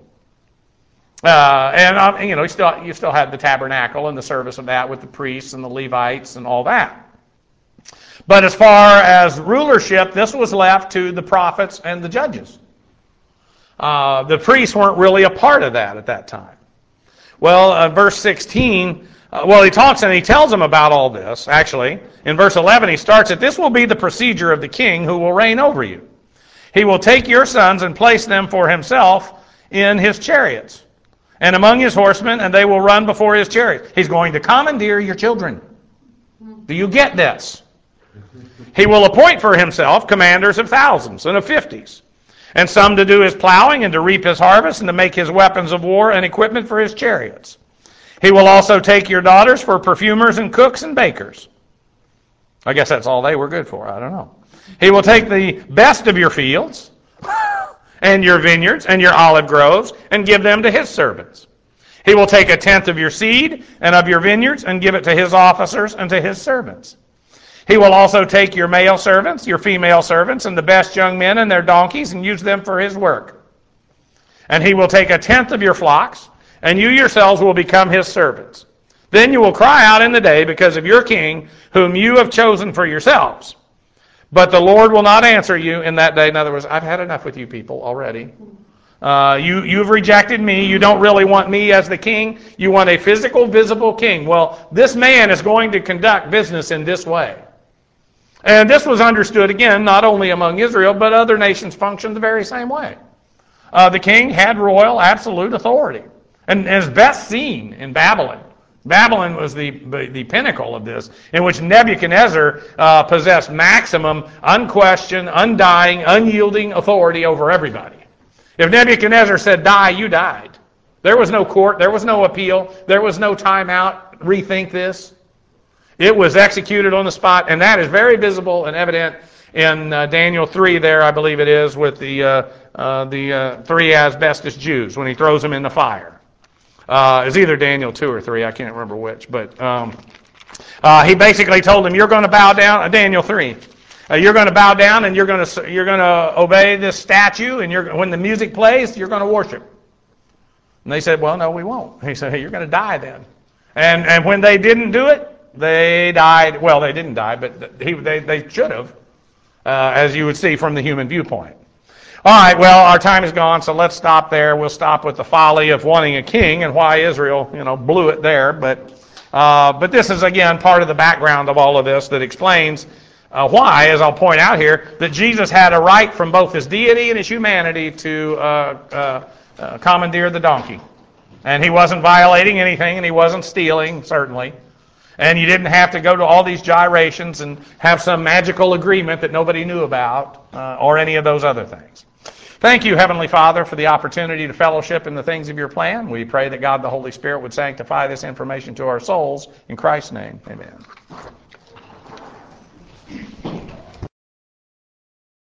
Uh, and, um, you know, you still, you still had the tabernacle and the service of that with the priests and the Levites and all that. But as far as rulership, this was left to the prophets and the judges. Uh, the priests weren't really a part of that at that time. Well, uh, verse sixteen, uh, well, he talks and he tells them about all this, actually. In verse eleven, he starts it, this will be the procedure of the king who will reign over you. He will take your sons and place them for himself in his chariots and among his horsemen, and they will run before his chariots. He's going to commandeer your children. Do you get this? He will appoint for himself commanders of thousands and of fifties, and some to do his plowing and to reap his harvest and to make his weapons of war and equipment for his chariots. He will also take your daughters for perfumers and cooks and bakers. I guess that's all they were good for. I don't know. He will take the best of your fields and your vineyards and your olive groves and give them to his servants. He will take a tenth of your seed and of your vineyards and give it to his officers and to his servants. He will also take your male servants, your female servants, and the best young men and their donkeys and use them for his work. And he will take a tenth of your flocks, and you yourselves will become his servants. Then you will cry out in the day because of your king, whom you have chosen for yourselves. But the Lord will not answer you in that day. In other words, I've had enough with you people already. Uh, you, you've rejected me. You don't really want me as the king. You want a physical, visible king. Well, this man is going to conduct business in this way. And this was understood, again, not only among Israel, but other nations functioned the very same way. Uh, the king had royal, absolute authority. And as best seen in Babylon. Babylon was the, the, the pinnacle of this, in which Nebuchadnezzar uh, possessed maximum, unquestioned, undying, unyielding authority over everybody. If Nebuchadnezzar said die, you died. There was no court, there was no appeal, there was no timeout, rethink this. It was executed on the spot, and that is very visible and evident in uh, Daniel three there, I believe it is, with the, uh, uh, the uh, three asbestos Jews when he throws them in the fire. Uh, it's either Daniel two or three, I can't remember which, but um, uh, he basically told them, you're going to bow down, uh, Daniel three, uh, you're going to bow down and you're going to you're going to obey this statue, and you're, when the music plays, you're going to worship. And they said, well, no, we won't. He said, hey, you're going to die then. And and when they didn't do it, they died. Well, they didn't die, but he, they, they should have, uh, as you would see from the human viewpoint. All right, well, our time is gone, so let's stop there. We'll stop with the folly of wanting a king and why Israel, you know, blew it there. But uh, but this is, again, part of the background of all of this that explains uh, why, as I'll point out here, that Jesus had a right from both his deity and his humanity to uh, uh, uh, commandeer the donkey. And he wasn't violating anything, and he wasn't stealing, certainly. And you didn't have to go to all these gyrations and have some magical agreement that nobody knew about uh, or any of those other things. Thank you, Heavenly Father, for the opportunity to fellowship in the things of your plan. We pray that God the Holy Spirit would sanctify this information to our souls. In Christ's name, amen.